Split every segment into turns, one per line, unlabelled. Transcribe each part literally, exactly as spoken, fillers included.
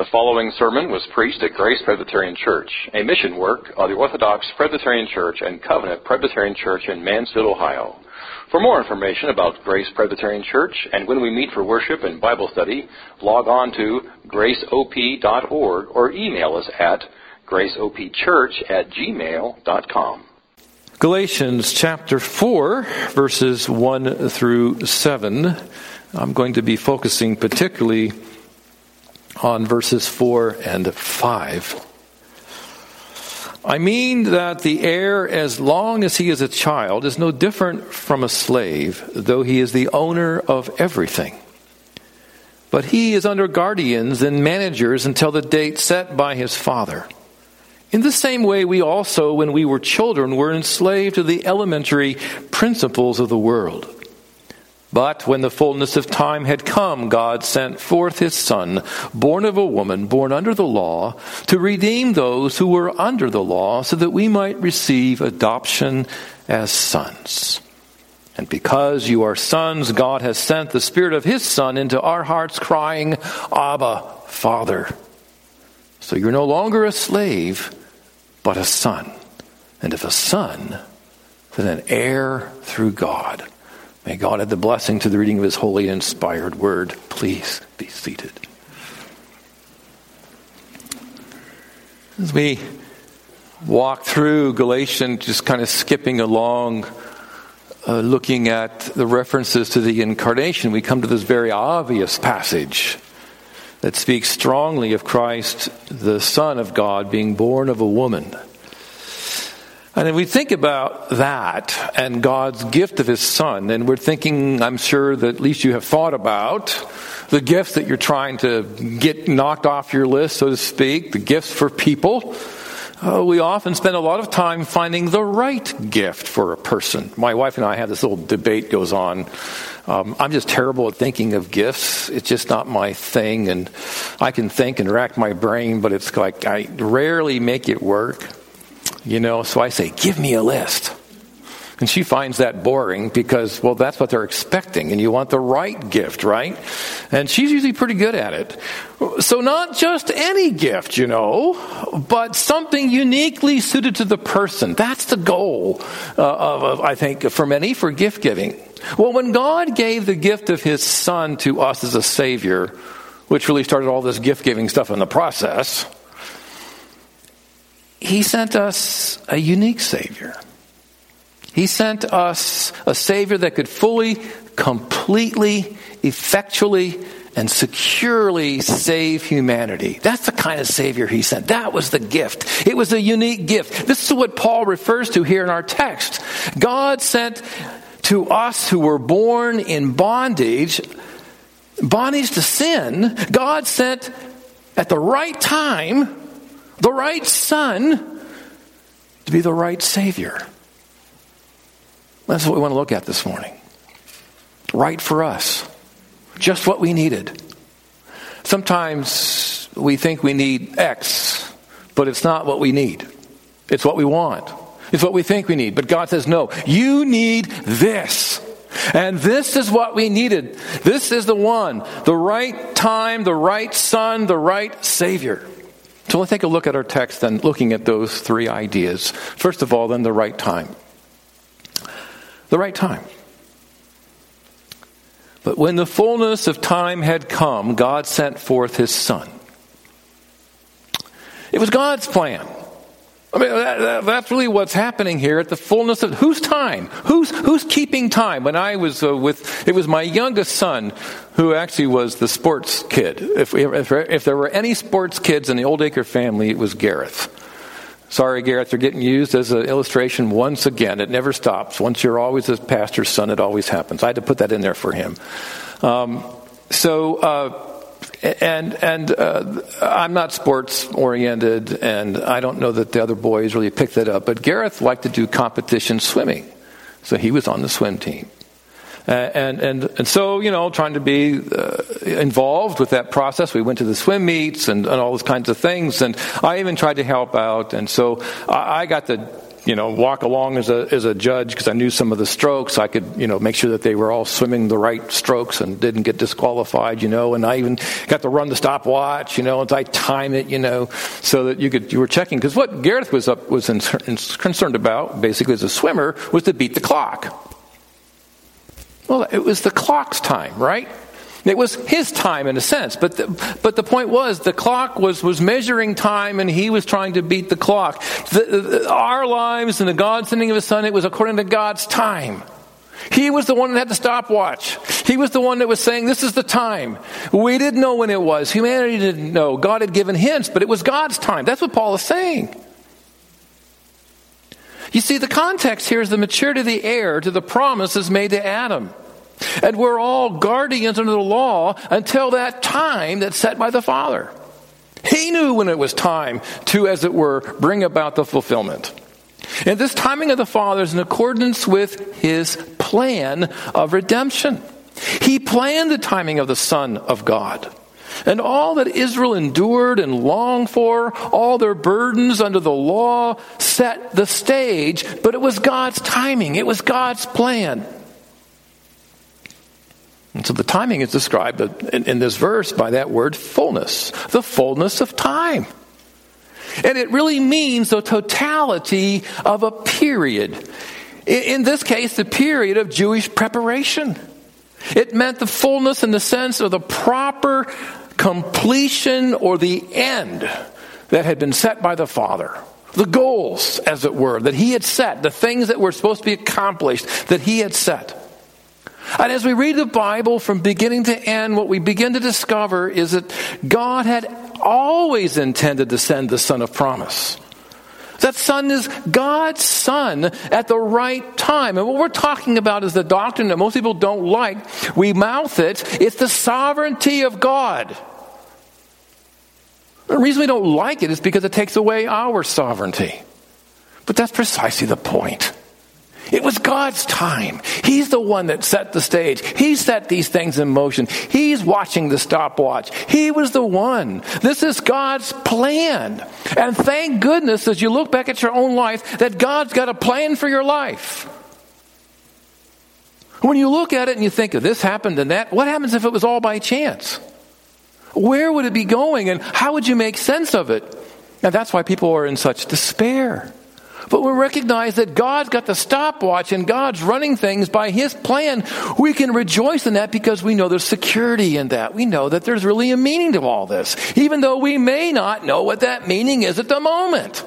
The following sermon was preached at Grace Presbyterian Church, a mission work of the Orthodox Presbyterian Church and Covenant Presbyterian Church in Mansfield, Ohio. For more information about Grace Presbyterian Church and when we meet for worship and Bible study, log on to grace o p dot org or email us at grace o p church at gmail dot com.
Galatians chapter four, verses one through seven. I'm going to be focusing particularly on verses four and five. I mean that the heir, as long as he is a child, is no different from a slave, though he is the owner of everything. But he is under guardians and managers until the date set by his father. In the same way, we also, when we were children, were enslaved to the elementary principles of the world. But when the fullness of time had come, God sent forth his Son, born of a woman, born under the law, to redeem those who were under the law, so that we might receive adoption as sons. And because you are sons, God has sent the Spirit of his Son into our hearts, crying, Abba, Father. So you're no longer a slave, but a son. And if a son, then an heir through God. May God add the blessing to the reading of his holy and inspired word. Please be seated. As we walk through Galatians, just kind of skipping along, uh, looking at the references to the incarnation, we come to this very obvious passage that speaks strongly of Christ, the Son of God, being born of a woman. And if we think about that and God's gift of his Son, and we're thinking, I'm sure that at least you have thought about the gifts that you're trying to get knocked off your list, so to speak, the gifts for people. Uh, we often spend a lot of time finding the right gift for a person. My wife and I have this little debate goes on. Um, I'm just terrible at thinking of gifts. It's just not my thing. And I can think and rack my brain, but it's like I rarely make it work. You know, so I say, give me a list. And she finds that boring because, well, that's what they're expecting. And you want the right gift, right? And she's usually pretty good at it. So not just any gift, you know, but something uniquely suited to the person. That's the goal, uh, of, of, I think, for many, for gift giving. Well, when God gave the gift of his Son to us as a Savior, which really started all this gift giving stuff in the process, he sent us a unique Savior. He sent us a Savior that could fully, completely, effectually, and securely save humanity. That's the kind of Savior he sent. That was the gift. It was a unique gift. This is what Paul refers to here in our text. God sent to us who were born in bondage, bondage to sin. God sent at the right time the right Son to be the right Savior. That's what we want to look at this morning. Right for us. Just what we needed. Sometimes we think we need X, but it's not what we need. It's what we want. It's what we think we need. But God says, no, you need this. And this is what we needed. This is the one. The right time, the right Son, the right Savior. So let's take a look at our text then, looking at those three ideas. First of all, then, the right time. The right time. But when the fullness of time had come, God sent forth his Son. It was God's plan. I mean, that, that, that's really what's happening here at the fullness of whose time? Who's who's keeping time? When I was uh, with, it was my youngest son who actually was the sports kid. If, if if there were any sports kids in the Oldacre family, it was Gareth. Sorry, Gareth, you're getting used as an illustration once again. It never stops. Once you're always a pastor's son, it always happens. I had to put that in there for him. Um, so. Uh, And and uh, I'm not sports oriented, and I don't know that the other boys really picked it up. But Gareth liked to do competition swimming, so he was on the swim team. Uh, and and and so you know, trying to be uh, involved with that process, we went to the swim meets and, and all those kinds of things. And I even tried to help out. And so I, I got to you know, walk along as a as a judge because I knew some of the strokes. I could, you know, make sure that they were all swimming the right strokes and didn't get disqualified, you know. And I even got to run the stopwatch, you know, and I time it, you know, so that you could you were checking. Because what Gareth was up was in, in, concerned about, basically as a swimmer, was to beat the clock. Well, it was the clock's time, right? It was his time in a sense, but the, but the point was the clock was, was measuring time and he was trying to beat the clock. The, the, our lives and the God sending of his son, it was according to God's time. He was the one that had the stopwatch. He was the one that was saying, this is the time. We didn't know when it was. Humanity didn't know. God had given hints, but it was God's time. That's what Paul is saying. You see, the context here is the maturity of the heir to the promises made to Adam. And we're all guardians under the law until that time that's set by the Father. He knew when it was time to, as it were, bring about the fulfillment. And this timing of the Father is in accordance with his plan of redemption. He planned the timing of the Son of God. And all that Israel endured and longed for, all their burdens under the law, set the stage. But it was God's timing. It was God's plan. And so the timing is described in, in this verse by that word fullness, the fullness of time. And it really means the totality of a period. In, in this case, the period of Jewish preparation. It meant the fullness in the sense of the proper completion or the end that had been set by the Father. The goals, as it were, that he had set, the things that were supposed to be accomplished that he had set. And as we read the Bible from beginning to end, what we begin to discover is that God had always intended to send the Son of Promise. That Son is God's Son at the right time. And what we're talking about is the doctrine that most people don't like. We mouth it. It's the sovereignty of God. The reason we don't like it is because it takes away our sovereignty. But that's precisely the point. It was God's time. He's the one that set the stage. He set these things in motion. He's watching the stopwatch. He was the one. This is God's plan. And thank goodness, as you look back at your own life, that God's got a plan for your life. When you look at it and you think, this happened and that, what happens if it was all by chance? Where would it be going and how would you make sense of it? And that's why people are in such despair. But we recognize that God's got the stopwatch and God's running things by his plan. We can rejoice in that because we know there's security in that. We know that there's really a meaning to all this, even though we may not know what that meaning is at the moment.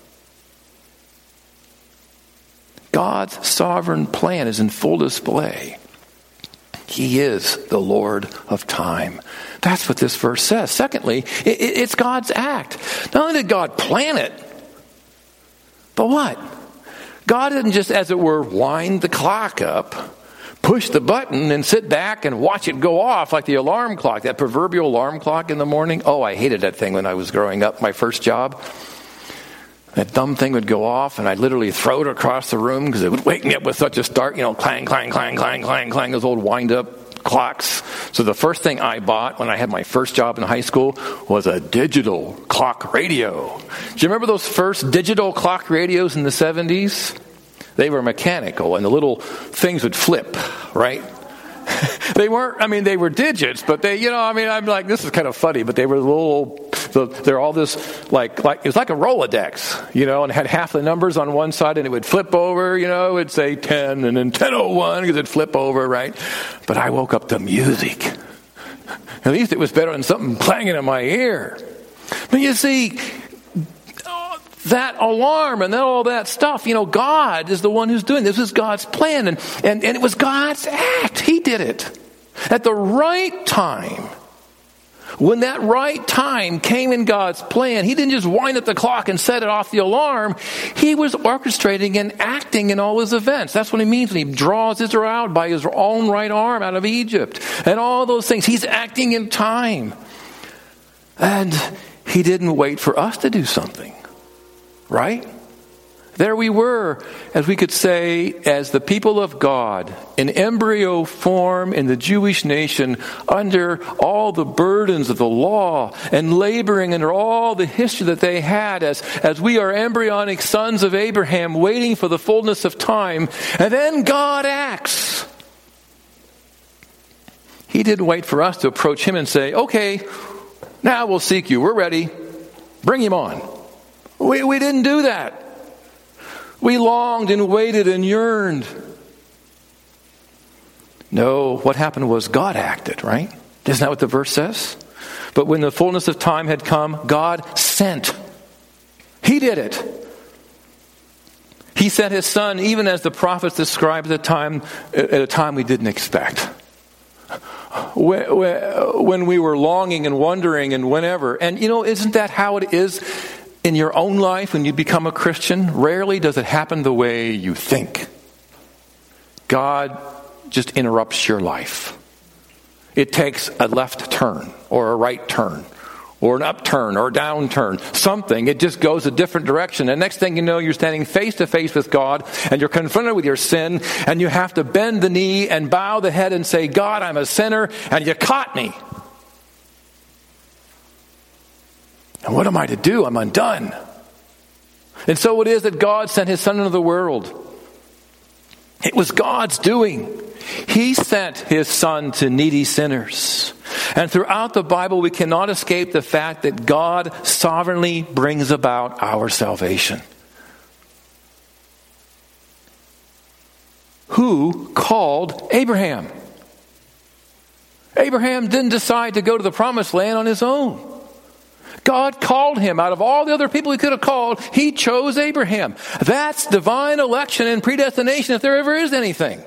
God's sovereign plan is in full display. He is the Lord of time. That's what this verse says. Secondly, it's God's act. Not only did God plan it, but what? God didn't just, as it were, wind the clock up, push the button and sit back and watch it go off like the alarm clock, that proverbial alarm clock in the morning. Oh, I hated that thing when I was growing up, my first job. That dumb thing would go off and I'd literally throw it across the room because it would wake me up with such a start, you know, clang, clang, clang, clang, clang, clang, those old wind-up clocks. So the first thing I bought when I had my first job in high school was a digital clock radio. Do you remember those first digital clock radios in the seventies? They were mechanical and the little things would flip, right? They weren't, I mean, they were digits, but they, you know, I mean, I'm like, this is kind of funny, but they were little, so they're all this, like, like, it was like a Rolodex, you know, and it had half the numbers on one side and it would flip over, you know, it would say ten and then ten oh one because it'd flip over, right? But I woke up to music. At least it was better than something clanging in my ear. But you see, that alarm and all that stuff, you know, God is the one who's doing this. This is God's plan. And, and, and it was God's act. He did it. At the right time. When that right time came in God's plan, he didn't just wind up the clock and set it off the alarm. He was orchestrating and acting in all his events. That's what he means when he draws Israel out by his own right arm out of Egypt. And all those things. He's acting in time. And he didn't wait for us to do something. Right? There we were, as we could say, as the people of God, in embryo form in the Jewish nation, under all the burdens of the law and laboring under all the history that they had, as, as we are embryonic sons of Abraham, waiting for the fullness of time. And then God acts. He didn't wait for us to approach him and say, okay, now we'll seek you. We're ready. Bring him on. We, we didn't do that. We longed and waited and yearned. No, what happened was God acted, right? Isn't that what the verse says? But when the fullness of time had come, God sent. He did it. He sent his son, even as the prophets described at a time, at a time we didn't expect. When we were longing and wondering and whenever. And you know, isn't that how it is in your own life when you become a Christian? Rarely does it happen the way you think. God just interrupts your life. It takes a left turn or a right turn or an upturn or a downturn. Something. It just goes a different direction. And next thing you know, you're standing face to face with God and you're confronted with your sin and you have to bend the knee and bow the head and say, God, I'm a sinner and you caught me. And what am I to do? I'm undone. And so it is that God sent his son into the world. It was God's doing. He sent his son to needy sinners. And throughout the Bible, we cannot escape the fact that God sovereignly brings about our salvation. Who called Abraham? Abraham didn't decide to go to the promised land on his own. God called him. Out of all the other people he could have called, he chose Abraham. That's divine election and predestination if there ever is anything.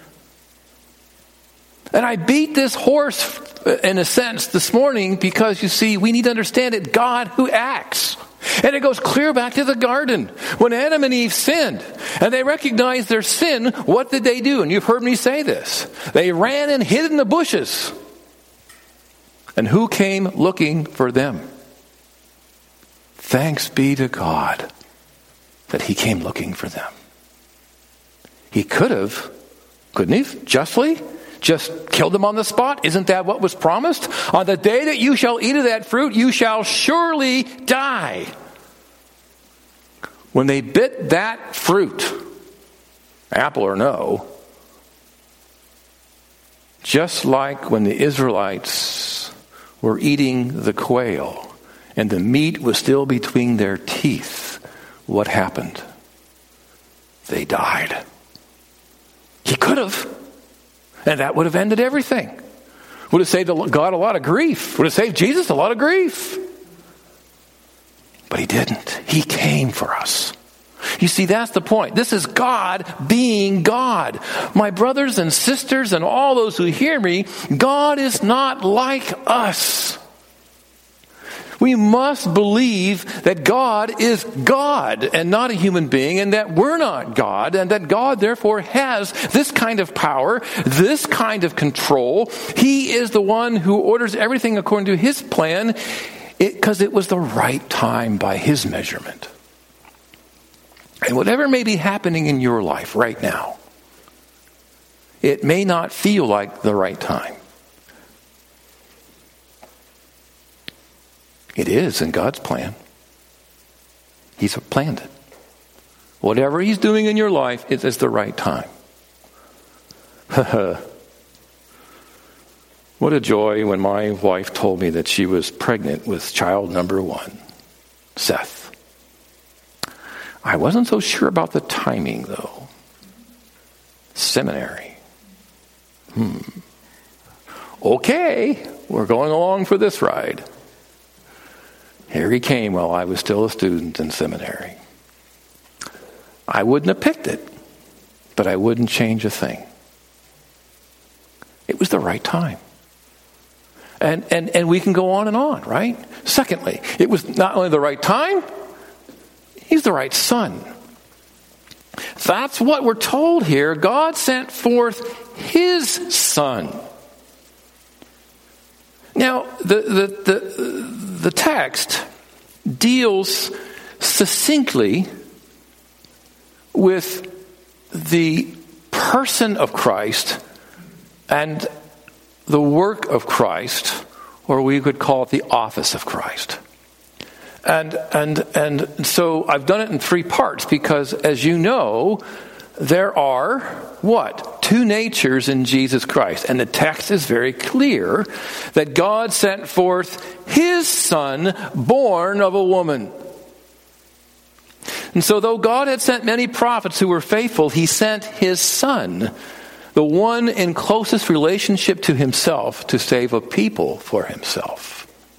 And I beat this horse in a sense this morning because, you see, we need to understand it. God who acts. And it goes clear back to the garden. When Adam and Eve sinned and they recognized their sin, what did they do? And you've heard me say this. They ran and hid in the bushes. And who came looking for them? Thanks be to God that he came looking for them. He could have, couldn't he, justly, just killed them on the spot? Isn't that what was promised? On the day that you shall eat of that fruit, you shall surely die. When they bit that fruit, apple or no, just like when the Israelites were eating the quail, and the meat was still between their teeth, what happened? They died. He could have. And that would have ended everything. Would have saved God a lot of grief. Would have saved Jesus a lot of grief. But he didn't. He came for us. You see, that's the point. This is God being God. My brothers and sisters and all those who hear me, God is not like us. We must believe that God is God and not a human being, and that we're not God, and that God therefore has this kind of power, this kind of control. He is the one who orders everything according to his plan, because it, it was the right time by his measurement. And whatever may be happening in your life right now, it may not feel like the right time. It is in God's plan. He's planned it. Whatever he's doing in your life, it is the right time. What a joy when my wife told me that she was pregnant with child number one, Seth. I wasn't so sure about the timing, though. Seminary. Hmm. Okay, we're going along for this ride. Here he came while I was still a student in seminary. I wouldn't have picked it, but I wouldn't change a thing. It was the right time. And, and, and we can go on and on, right? Secondly, it was not only the right time, he's the right son. That's what we're told here. God sent forth his son. Now, the the the, the text deals succinctly with the person of Christ and the work of Christ, or we could call it the office of Christ. And and and so I've done it in three parts because, as you know, there are, what? Two natures in Jesus Christ. And the text is very clear that God sent forth his Son, born of a woman. And so though God had sent many prophets who were faithful, he sent his Son, the one in closest relationship to himself, to save a people for himself.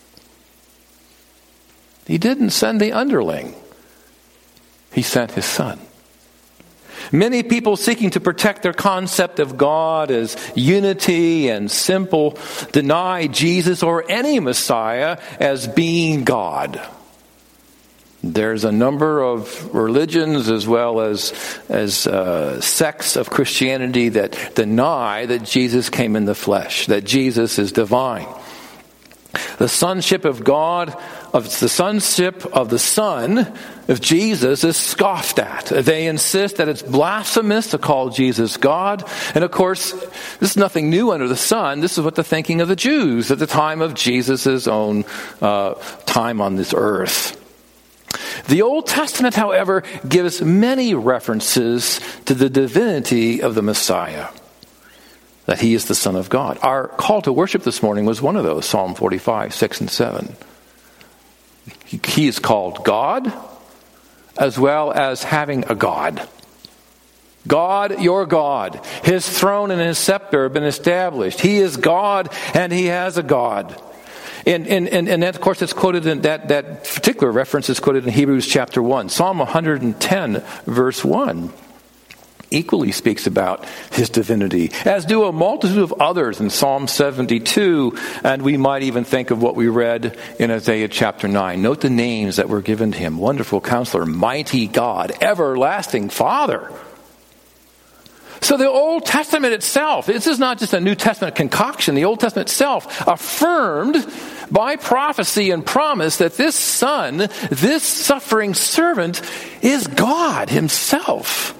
He didn't send the underling. He sent his Son. Many people seeking to protect their concept of God as unity and simple deny Jesus or any Messiah as being God. There's a number of religions as well as, as uh, sects of Christianity that deny that Jesus came in the flesh, that Jesus is divine. The sonship of God, of the sonship of the Son of Jesus is scoffed at. They insist that it's blasphemous to call Jesus God. And of course, this is nothing new under the sun. This is what the thinking of the Jews at the time of Jesus' own uh, time on this earth. The Old Testament, however, gives many references to the divinity of the Messiah, that he is the Son of God. Our call to worship this morning was one of those, Psalm forty-five, six and seven. He is called God, as well as having a God. God, your God. His throne and his scepter have been established. He is God, and he has a God. And, and, and, and of course, it's quoted in that, that particular reference is quoted in Hebrews chapter one. Psalm one hundred ten, verse one. Equally speaks about his divinity, as do a multitude of others in Psalm seventy-two, and we might even think of what we read in Isaiah chapter nine. Note the names that were given to him: Wonderful Counselor, Mighty God, Everlasting Father. So the Old Testament itself, this is not just a New Testament concoction, the Old Testament itself affirmed by prophecy and promise that this Son, this suffering servant, is God himself.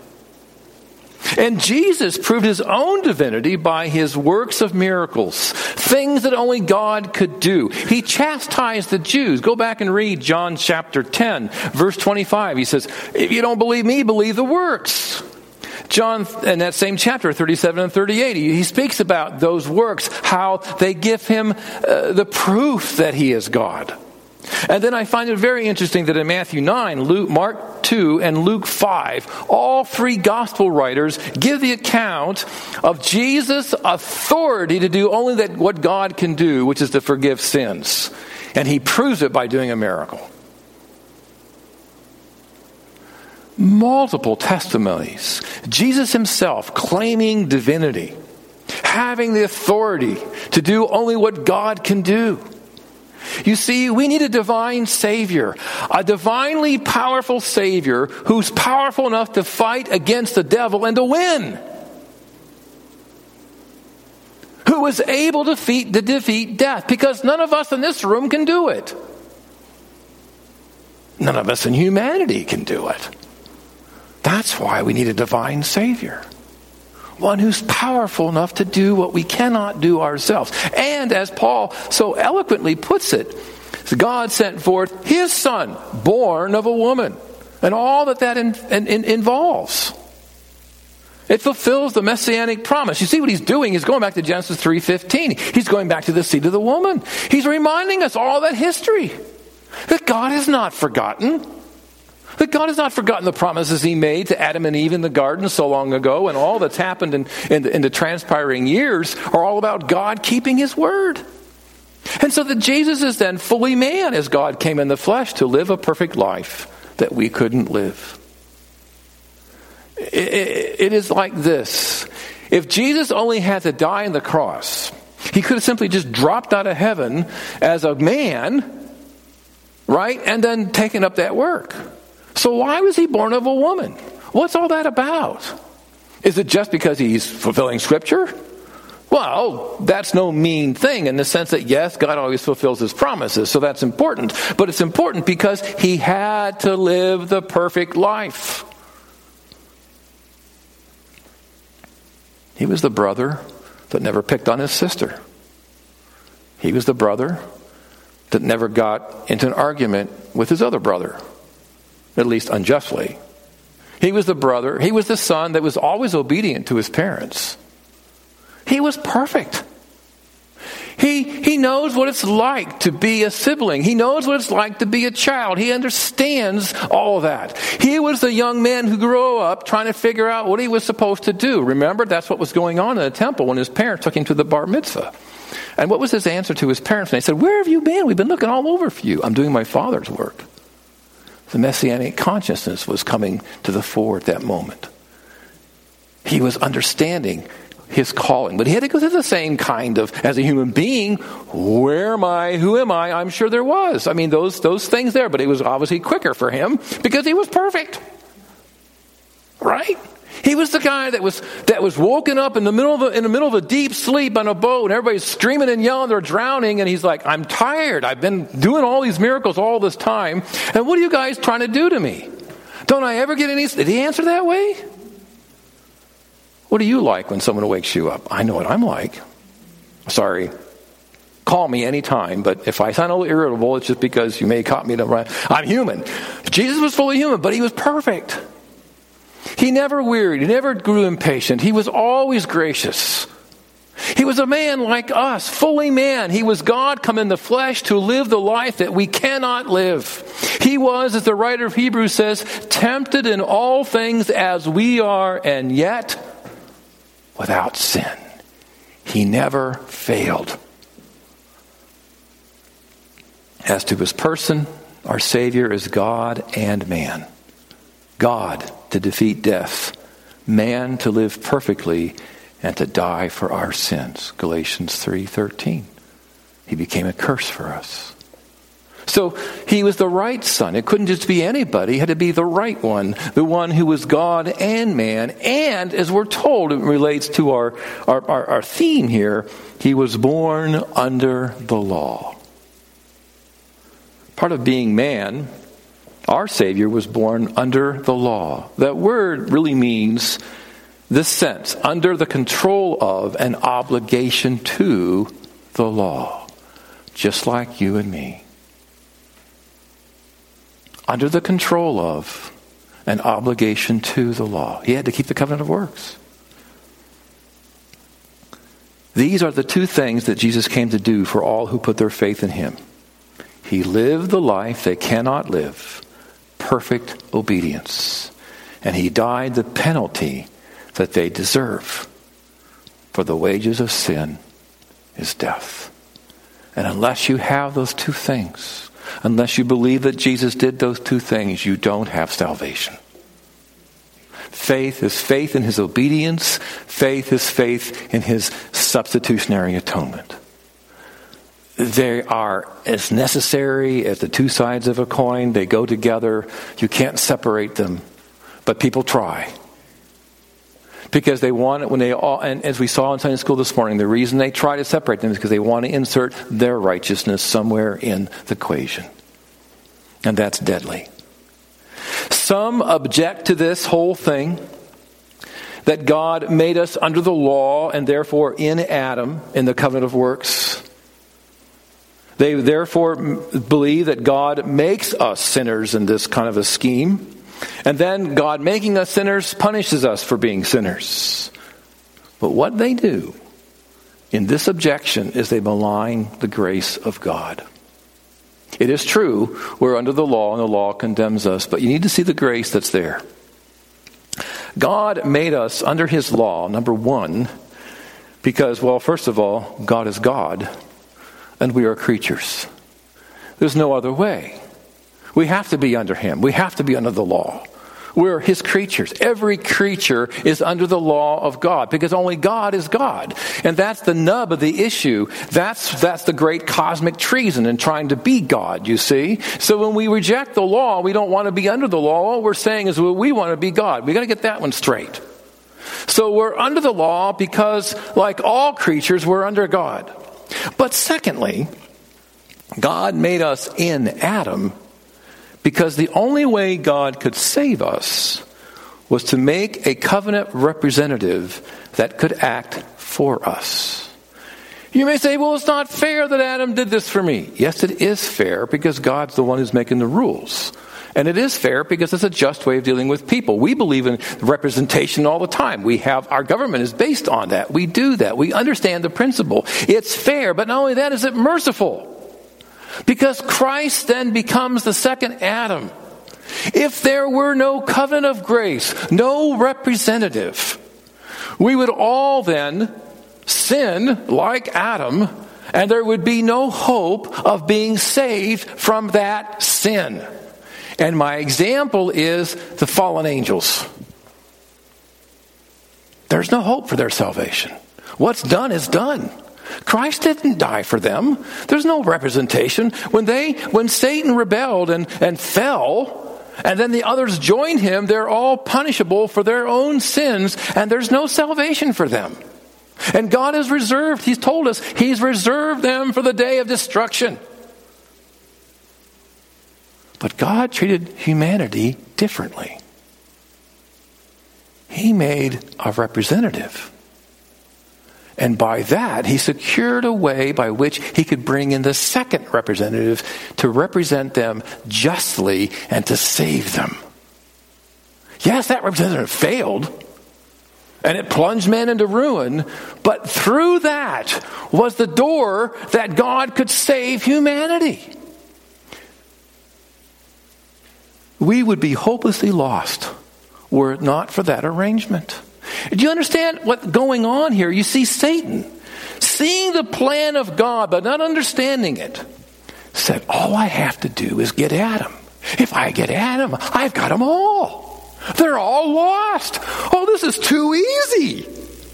And Jesus proved his own divinity by his works of miracles, things that only God could do. He chastised the Jews. Go back and read John chapter ten, verse twenty-five. He says, if you don't believe me, believe the works. John, in that same chapter, thirty-seven and thirty-eight, he speaks about those works, how they give him uh, the proof that he is God. And then I find it very interesting that in Matthew nine, Luke, Mark two, and Luke five, all three gospel writers give the account of Jesus' authority to do only that what God can do, which is to forgive sins. And he proves it by doing a miracle. Multiple testimonies. Jesus himself claiming divinity, having the authority to do only what God can do. You see, we need a divine Savior, a divinely powerful Savior who's powerful enough to fight against the devil and to win. Who was able to defeat, to defeat death, because none of us in this room can do it. None of us in humanity can do it. That's why we need a divine Savior. One who's powerful enough to do what we cannot do ourselves. And as Paul so eloquently puts it, God sent forth his Son, born of a woman. And all that that in, in, in involves. It fulfills the messianic promise. You see what he's doing? He's going back to Genesis three fifteen. He's going back to the seed of the woman. He's reminding us all that history. That God has not forgotten. That God has not forgotten the promises he made to Adam and Eve in the garden so long ago, and all that's happened in, in, the, in the transpiring years are all about God keeping his word. And so that Jesus is then fully man as God came in the flesh to live a perfect life that we couldn't live. It, it, it is like this. If Jesus only had to die on the cross, he could have simply just dropped out of heaven as a man, right, and then taken up that work. So why was he born of a woman? What's all that about? Is it just because he's fulfilling Scripture? Well, that's no mean thing in the sense that, yes, God always fulfills his promises, so that's important. But it's important because he had to live the perfect life. He was the brother that never picked on his sister. He was the brother that never got into an argument with his other brother, at least unjustly. He was the brother, he was the son that was always obedient to his parents. He was perfect. He, he knows what it's like to be a sibling. He knows what it's like to be a child. He understands all of that. He was the young man who grew up trying to figure out what he was supposed to do. Remember, that's what was going on in the temple when his parents took him to the bar mitzvah. And what was his answer to his parents? And they said, "Where have you been? We've been looking all over for you." "I'm doing my Father's work." The Messianic consciousness was coming to the fore at that moment. He was understanding his calling. But he had to go through the same kind of, as a human being, where am I, who am I? I'm sure there was. I mean, those those things there, but it was obviously quicker for him because he was perfect. Right? He was the guy that was that was woken up in the middle of a, in the middle of a deep sleep on a boat, and everybody's screaming and yelling, they're drowning, and he's like, "I'm tired. I've been doing all these miracles all this time, and what are you guys trying to do to me? Don't I ever get any?" Did he answer that way? What are you like when someone wakes you up? I know what I'm like. Sorry. Call me anytime, but if I sound a little irritable, it's just because you may have caught me in the right. I'm human. Jesus was fully human, but he was perfect. He never wearied. He never grew impatient. He was always gracious. He was a man like us, fully man. He was God come in the flesh to live the life that we cannot live. He was, as the writer of Hebrews says, tempted in all things as we are, and yet without sin. He never failed. As to his person, our Savior is God and man. God to defeat death, man to live perfectly and to die for our sins. Galatians three thirteen. He became a curse for us. So he was the right son. It couldn't just be anybody. It had to be the right one. The one who was God and man. And as we're told, it relates to our, our, our, our theme here, he was born under the law. Part of being man, our Savior was born under the law. That word really means this sense, under the control of an obligation to the law. Just like you and me. Under the control of an obligation to the law. He had to keep the covenant of works. These are the two things that Jesus came to do for all who put their faith in him. He lived the life they cannot live. Perfect obedience. And he died the penalty that they deserve. For the wages of sin is death. And unless you have those two things, unless you believe that Jesus did those two things, you don't have salvation. Faith is faith in his obedience. Faith is faith in his substitutionary atonement. They are as necessary as the two sides of a coin. They go together. You can't separate them. But people try. Because they want it when they all, and as we saw in Sunday school this morning, the reason they try to separate them is because they want to insert their righteousness somewhere in the equation. And that's deadly. Some object to this whole thing, that God made us under the law and therefore in Adam, in the covenant of works. They therefore believe that God makes us sinners in this kind of a scheme. And then God making us sinners punishes us for being sinners. But what they do in this objection is they malign the grace of God. It is true, we're under the law and the law condemns us, but you need to see the grace that's there. God made us under his law, number one, because, well, first of all, God is God and we are creatures. There's no other way. We have to be under him. We have to be under the law. We're his creatures. Every creature is under the law of God because only God is God. And that's the nub of the issue. That's, that's the great cosmic treason in trying to be God, you see. So when we reject the law, we don't want to be under the law. All we're saying is, well, we want to be God. We got to get that one straight. So we're under the law because, like all creatures, we're under God. But secondly, God made us in Adam because the only way God could save us was to make a covenant representative that could act for us. You may say, well, it's not fair that Adam did this for me. Yes, it is fair because God's the one who's making the rules. And it is fair because it's a just way of dealing with people. We believe in representation all the time. We have, our government is based on that. We do that. We understand the principle. It's fair, but not only that, is it merciful. Because Christ then becomes the second Adam. If there were no covenant of grace, no representative, we would all then sin like Adam, and there would be no hope of being saved from that sin. And my example is the fallen angels. There's no hope for their salvation. What's done is done. Christ didn't die for them. There's no representation. When they, when Satan rebelled and, and fell, and then the others joined him, they're all punishable for their own sins, and there's no salvation for them. And God has reserved, He's told us, He's reserved them for the day of destruction. But God treated humanity differently. He made a representative. And by that, He secured a way by which He could bring in the second representative to represent them justly and to save them. Yes, that representative failed, and it plunged man into ruin, but through that was the door that God could save humanity. We would be hopelessly lost were it not for that arrangement. Do you understand what's going on here? You see Satan, seeing the plan of God but not understanding it, said, all I have to do is get Adam. If I get Adam, I've got them all. They're all lost. Oh, this is too easy.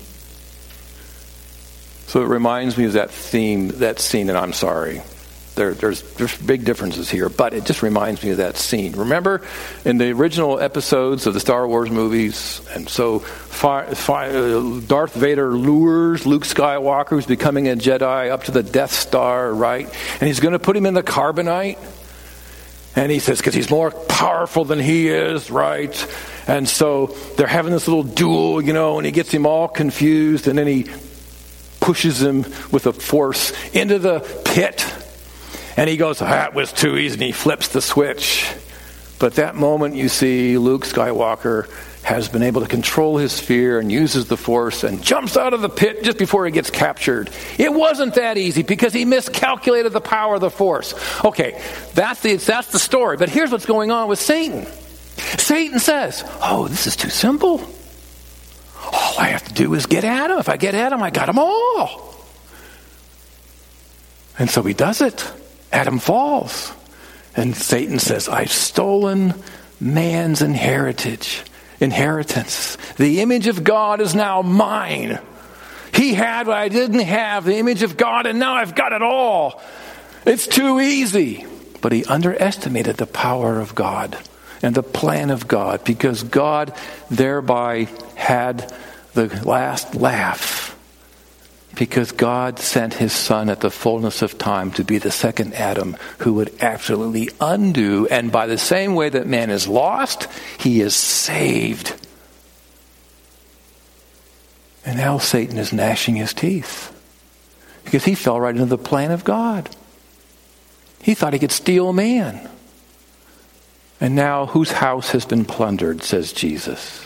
So it reminds me of that theme, that scene, and I'm sorry. There, there's, there's big differences here, but it just reminds me of that scene. Remember in the original episodes of the Star Wars movies, and so fi- fi- Darth Vader lures Luke Skywalker, who's becoming a Jedi, up to the Death Star, right? And he's going to put him in the carbonite. And he says, because he's more powerful than he is, right? And so they're having this little duel, you know, and he gets him all confused, and then he pushes him with a force into the pit. And he goes, that was too easy, and he flips the switch. But that moment you see Luke Skywalker has been able to control his fear and uses the force and jumps out of the pit just before he gets captured. It wasn't that easy because he miscalculated the power of the force. Okay, that's the, that's the story. But here's what's going on with Satan. Satan says, oh, this is too simple. All I have to do is get Adam. If I get Adam, I got them all. And so he does it. Adam falls. And Satan says, I've stolen man's inheritance. Inheritance. The image of God is now mine. He had what I didn't have, the image of God, and now I've got it all. It's too easy. But he underestimated the power of God and the plan of God, because God thereby had the last laugh. Because God sent His Son at the fullness of time to be the second Adam who would absolutely undo, and by the same way that man is lost, he is saved. And now Satan is gnashing his teeth because he fell right into the plan of God. He thought he could steal man. And now whose house has been plundered, says Jesus.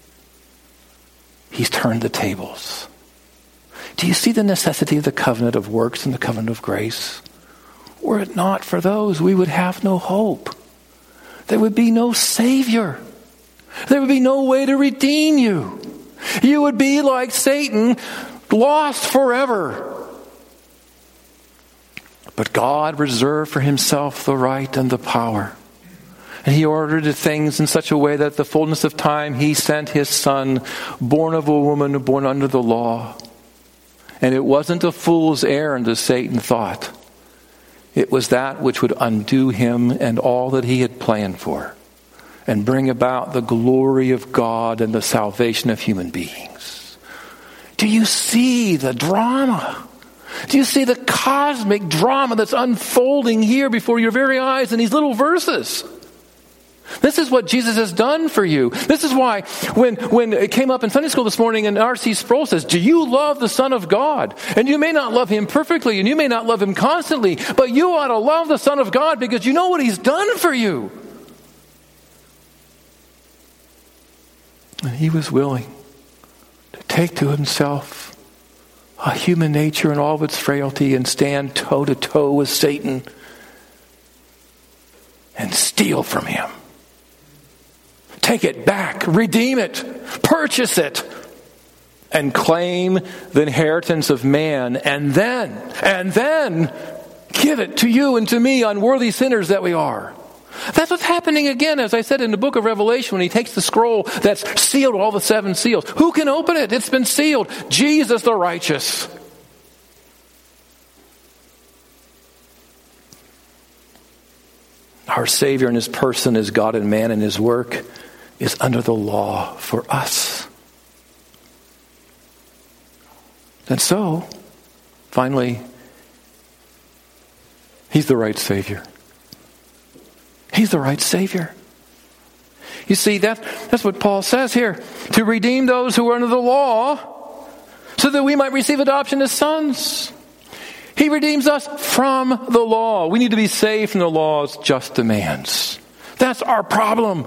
He's turned the tables. Do you see the necessity of the covenant of works and the covenant of grace? Were it not for those, we would have no hope. There would be no Savior. There would be no way to redeem you. You would be like Satan, lost forever. But God reserved for Himself the right and the power. And He ordered things in such a way that at the fullness of time He sent His Son, born of a woman, born under the law. And it wasn't a fool's errand, as Satan thought. It was that which would undo him and all that he had planned for, and bring about the glory of God and the salvation of human beings. Do you see the drama? Do you see the cosmic drama that's unfolding here before your very eyes in these little verses? This is what Jesus has done for you. This is why when, when it came up in Sunday school this morning and R C Sproul says, do you love the Son of God? And you may not love him perfectly and you may not love him constantly, but you ought to love the Son of God because you know what he's done for you. And he was willing to take to himself a human nature and all of its frailty and stand toe to toe with Satan and steal from him. Take it back, redeem it, purchase it, and claim the inheritance of man, and then, and then give it to you and to me, unworthy sinners that we are. That's what's happening again, as I said in the book of Revelation, when he takes the scroll that's sealed with all the seven seals. Who can open it? It's been sealed. Jesus the righteous. Our Savior in his person is God and man, and his work is under the law for us. And so, finally, he's the right Savior. He's the right Savior. You see, that, that's what Paul says here. To redeem those who are under the law, so that we might receive adoption as sons. He redeems us from the law. We need to be saved from the law's just demands. That's our problem.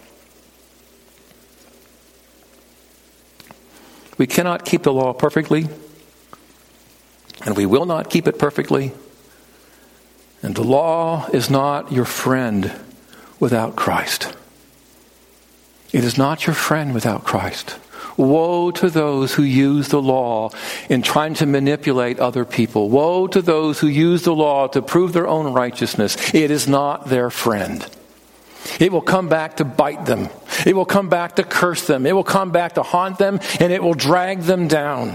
We cannot keep the law perfectly, and we will not keep it perfectly. And the law is not your friend without Christ. It is not your friend without Christ. Woe to those who use the law in trying to manipulate other people. Woe to those who use the law to prove their own righteousness. It is not their friend. It will come back to bite them. It will come back to curse them. It will come back to haunt them, and it will drag them down.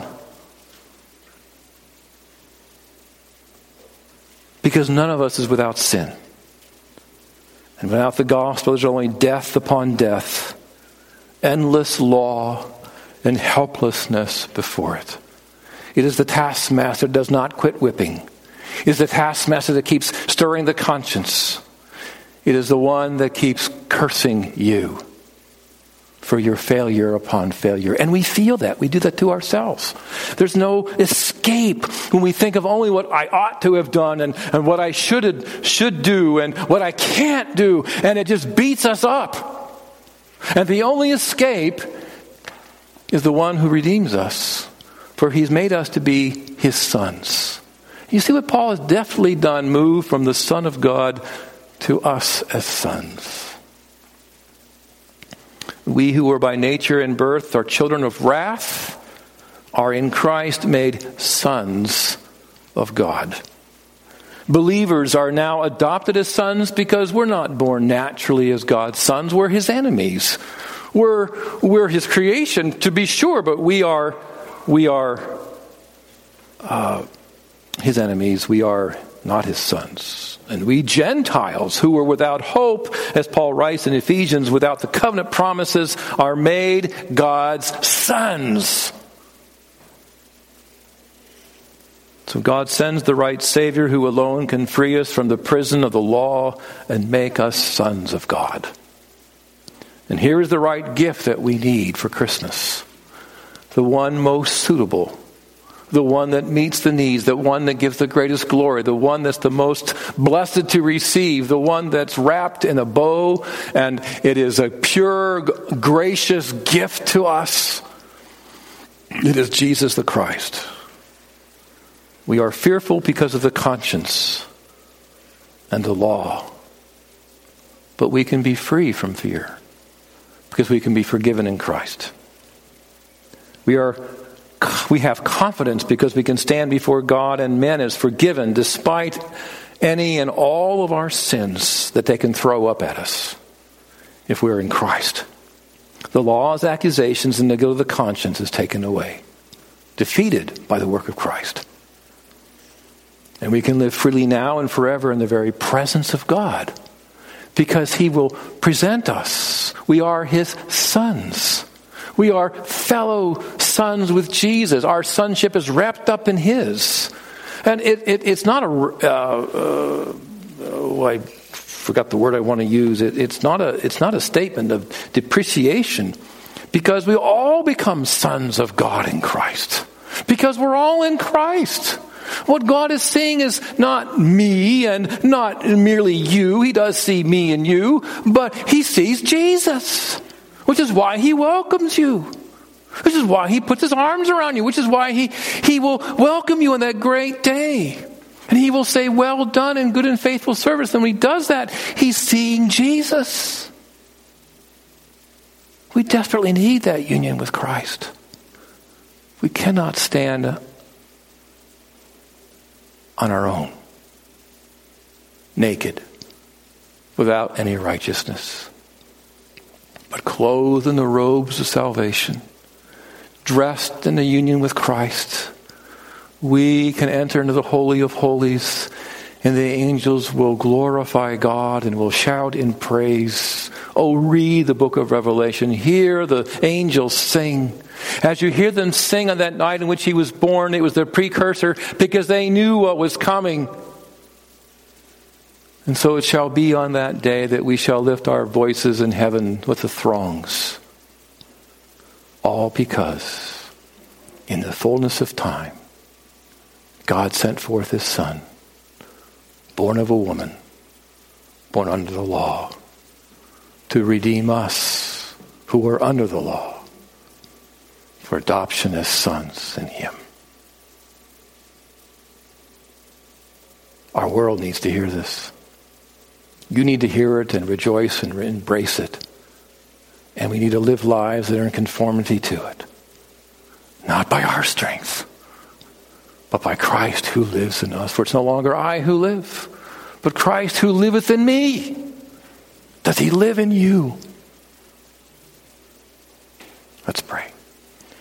Because none of us is without sin. And without the gospel, there's only death upon death, endless law, and helplessness before it. It is the taskmaster that does not quit whipping. It is the taskmaster that keeps stirring the conscience. It is the one that keeps cursing you for your failure upon failure. And we feel that. We do that to ourselves. There's no escape when we think of only what I ought to have done and, and what I should, should do and what I can't do. And it just beats us up. And the only escape is the one who redeems us. For he's made us to be his sons. You see what Paul has deftly done, moved from the Son of God to us as sons. We who were by nature and birth are children of wrath, are in Christ made sons of God. Believers are now adopted as sons because we're not born naturally as God's sons. We're his enemies. We're, we're his creation, to be sure, but we are, we are uh, his enemies. We are not his sons. And we Gentiles who were without hope, as Paul writes in Ephesians, without the covenant promises, are made God's sons. So God sends the right Savior who alone can free us from the prison of the law and make us sons of God. And here is the right gift that we need for Christmas. The one most suitable. The one that meets the needs, the one that gives the greatest glory, the one that's the most blessed to receive, the one that's wrapped in a bow, and it is a pure, gracious gift to us. It is Jesus the Christ. We are fearful because of the conscience and the law, but we can be free from fear because we can be forgiven in Christ. We are We have confidence because we can stand before God and men as forgiven despite any and all of our sins that they can throw up at us if we're in Christ. The law's accusations and the guilt of the conscience is taken away, defeated by the work of Christ. And we can live freely now and forever in the very presence of God because he will present us. We are his sons. We are fellow sons with Jesus. Our sonship is wrapped up in his. And it, it, it's not a... Uh, uh, uh, I forgot the word I want to use. It, it's not a it's not a statement of depreciation, because we all become sons of God in Christ. Because we're all in Christ. What God is seeing is not me and not merely you. He does see me and you, but he sees Jesus, which is why he welcomes you. Which is why he puts his arms around you. Which is why he, he will welcome you on that great day. And he will say, well done and good and faithful service. And when he does that, he's seeing Jesus. We desperately need that union with Christ. We cannot stand on our own, naked, without any righteousness, but clothed in the robes of salvation, dressed in the union with Christ, we can enter into the Holy of Holies, and the angels will glorify God and will shout in praise. Oh, read the book of Revelation. Hear the angels sing. As you hear them sing on that night in which he was born, it was their precursor, because they knew what was coming. And so it shall be on that day that we shall lift our voices in heaven with the throngs. All because in the fullness of time, God sent forth his Son, born of a woman, born under the law, to redeem us who are under the law, for adoption as sons in him. Our world needs to hear this. You need to hear it and rejoice and embrace it. And we need to live lives that are in conformity to it. Not by our strength, but by Christ who lives in us. For it's no longer I who live, but Christ who liveth in me. Does he live in you? Let's pray.